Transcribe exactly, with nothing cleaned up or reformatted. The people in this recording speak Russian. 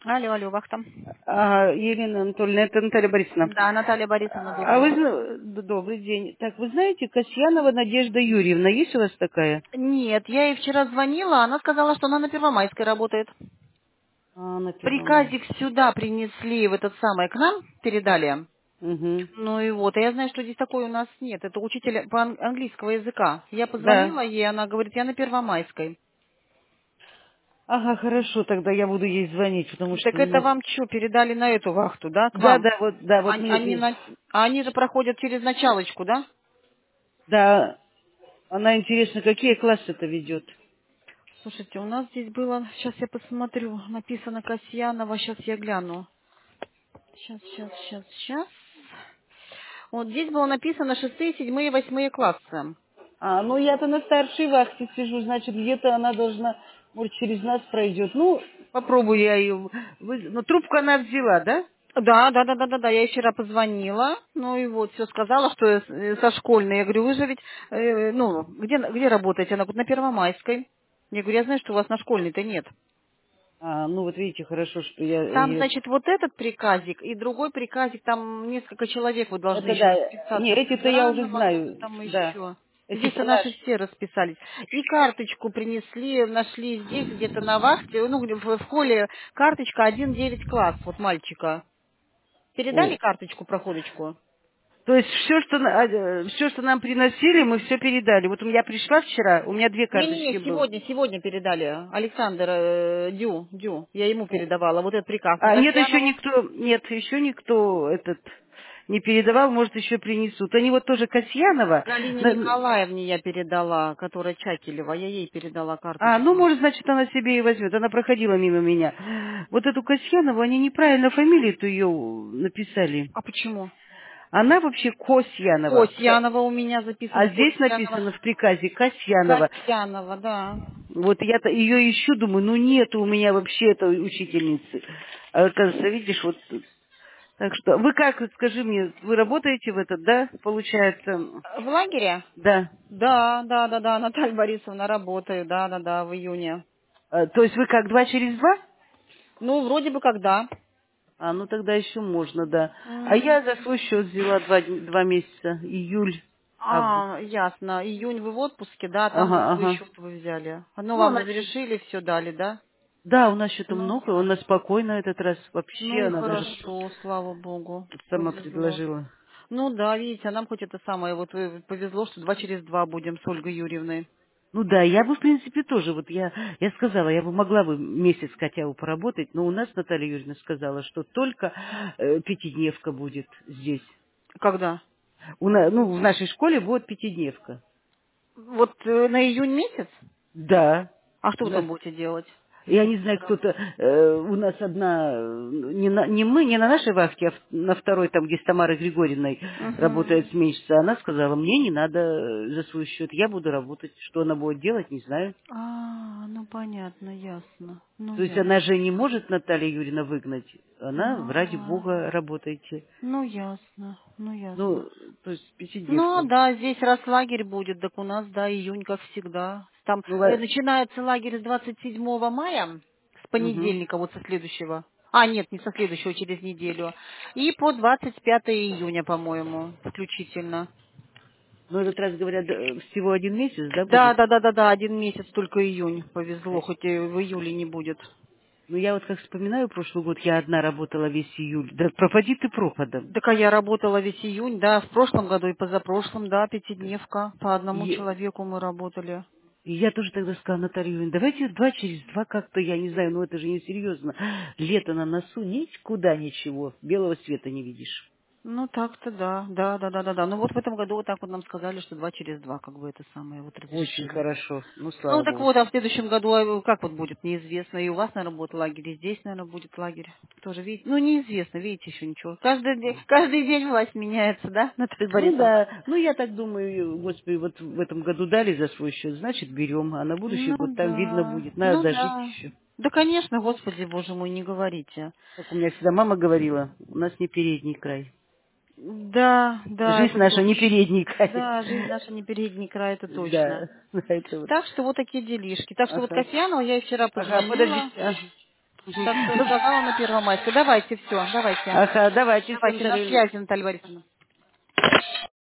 Алло, алло, вахта. А, Елена Анатольевна, это Наталья Борисовна. Да, Наталья Борисовна, А добрый вы, день. зна- д- добрый день. Так, вы знаете, Касьянова Надежда Юрьевна, есть у вас такая? Нет, я ей вчера звонила, она сказала, что она на Первомайской работает. А, на Первомай. Приказик сюда принесли, в этот самый, к нам передали. Угу. Ну и вот, а я знаю, что здесь такой у нас нет. Это учитель по ан- английского языка. Я Да. позвонила ей, она говорит, я на Первомайской. Ага, хорошо, тогда я буду ей звонить, потому Так что, это ну... вам что, передали на эту вахту, да, к Да, вам? да, вот, да, вот Они, мы... они, и- на- а они же проходят через началочку, да? Да, она, интересно, какие классы-то ведет? Слушайте, у нас здесь было, сейчас я посмотрю, написано Касьянова, сейчас я гляну. Сейчас, сейчас, сейчас, сейчас. Вот здесь было написано шестые, седьмые, восьмые классы. А, ну я-то на старшей вахте сижу, значит, где-то она должна, может, через нас пройдет. Ну, попробую я ее... Вы... Ну, трубку она взяла, да? Да, да, да, да, да, да, я ей вчера позвонила, ну и вот все сказала, что э, со школьной. Я говорю, вы же ведь, э, ну, где, где работаете? Она говорит, на Первомайской. Я говорю, я знаю, что у вас на школьной-то нет. А, ну вот видите, хорошо, что я Там, ее... значит, вот этот приказик и другой приказик, там несколько человек вы должны Это еще да. Не, расписаться. эти-то я уже Сызранова, кто-то знаю. там Да. еще. Здесь-то Эти-то наши наши. все расписались. И карточку принесли, нашли здесь где-то на вахте, ну, в, в холле карточка один девять класс, вот мальчика. Передали О. карточку, проходочку? То есть все, что, на- все, что нам приносили, мы все передали. Вот у меня пришла вчера, у меня две Не-не-не, карточки было. сегодня, сегодня передали. Александр э, Дю, Дю, я ему передавала. Вот этот приказ на А, нет, еще Касьянову. никто, нет, еще никто этот не передавал, может, еще принесут. Они вот тоже Касьянова. Галине на- Николаевне я передала, которая Чакелева, я ей передала А, ну, карточку. может, значит, она себе и возьмет. Она проходила мимо меня. Вот эту Касьянову, они неправильно фамилию-то ее написали. А почему? Она вообще Косьянова. К- Косьянова у меня А записано, здесь Косьянова. написано в приказе Касьянова. Касьянова, да. Вот я-то ее ищу, думаю, ну нету у меня вообще этой учительницы. А оказывается, видишь, вот тут. Так что, вы как, скажи мне, вы работаете в этот, да, получается? В лагере? Да. Да, да, да, да, Наталья Борисовна, работаю, да, да, да, в июне. А, то есть вы как, два через два? Ну, вроде бы когда. А, ну тогда еще можно, да. А М. я за свой счет взяла два, дн- два месяца, июль, август. А, ясно. Июнь вы в отпуске, да, там за Ага, свой ага. счет вы взяли. Ну, Ну, вам она чуть- разрешили, все дали, да? Да, у нас что-то Ну, много, у нас спокойно этот раз ну вообще, и она даже хорошо, слава богу, сама повезло. предложила. Ну да, видите, а нам хоть это самое, вот э, повезло, что два через два будем с Ольгой Юрьевной. Ну да, я бы, в принципе, тоже, вот я, я сказала, я бы могла бы месяц хотя бы поработать, но у нас Наталья Юрьевна сказала, что только э, пятидневка будет здесь. Когда? У на- ну, в нашей школе будет пятидневка. Вот э, на июнь месяц? Да. А что У вы нас там будете делать, Я если не не знаю, секрет? кто-то, э, у нас одна, э, не, на- не мы, не на нашей вахте, а в- на второй, там, где с Тамарой Григорьевной работает Угу. сменщица, она сказала, мне не надо э, за свой счет, я буду работать. Что она будет делать, не знаю. А, ну понятно, ясно. Ну То есть она ясно. же не может Наталья Юрьевна выгнать. Она, Ну ради да. бога, работайте. Ну ясно, ну ясно. Ну, то есть Ну пятидневка. да, здесь раз лагерь будет, так у нас, да, июнь, как всегда. Там Ну, э, ла- начинается лагерь с двадцать седьмого мая, с мгм. понедельника, вот со следующего. А, нет, не со следующего, через неделю. И по двадцать пятое июня, по-моему, включительно. Ну, этот раз, говорят, э, всего один месяц, да, Да, будет? да, да, да, да, один месяц только июнь. Повезло, хоть и в июле не будет. Ну, я вот как вспоминаю прошлый год, я одна работала весь июль. Да пропади ты пропадом. Так а я работала весь июнь, да, в прошлом году и позапрошлом, да, пятидневка. По одному И, человеку мы работали. и я тоже тогда сказала Наталье Юрьевне, давайте два через два как-то, я не знаю, ну это же несерьезно. Лето на носу, никуда ничего, белого света не видишь. Ну так-то да, да, да, да, да, да. Ну вот в этом году вот так вот нам сказали, что два через два, как бы это самое вот Очень разрешили. хорошо, ну Ну слава так богу. вот, а в следующем году а, как вот будет, неизвестно. И у вас, наверное, будет лагерь, и здесь, наверное, будет лагерь. Тоже видите? Ну неизвестно, видите, еще ничего. Каждый день, каждый день власть меняется, да, Наталья Ну Борисовна? да, ну я так думаю, господи, вот в этом году дали за свой счет, значит берем, а на будущий Ну год там видно да, будет, надо ну дожить да. еще. Да, конечно, Господи, Боже мой, не говорите. Как у меня всегда мама говорила, у нас не передний край. Да, да, Жизнь это наша не точно. передний край. Да, жизнь наша не передний край, это точно. Да, это вот. Так что вот такие делишки. Так что вот Ага. Касьянова я ей вчера Ага, позвонила. подождите. Ага. Так что сказала на Первомайской. Давайте, все, давайте. Ага, давайте. Давайте, на связи, Наталья Борисовна.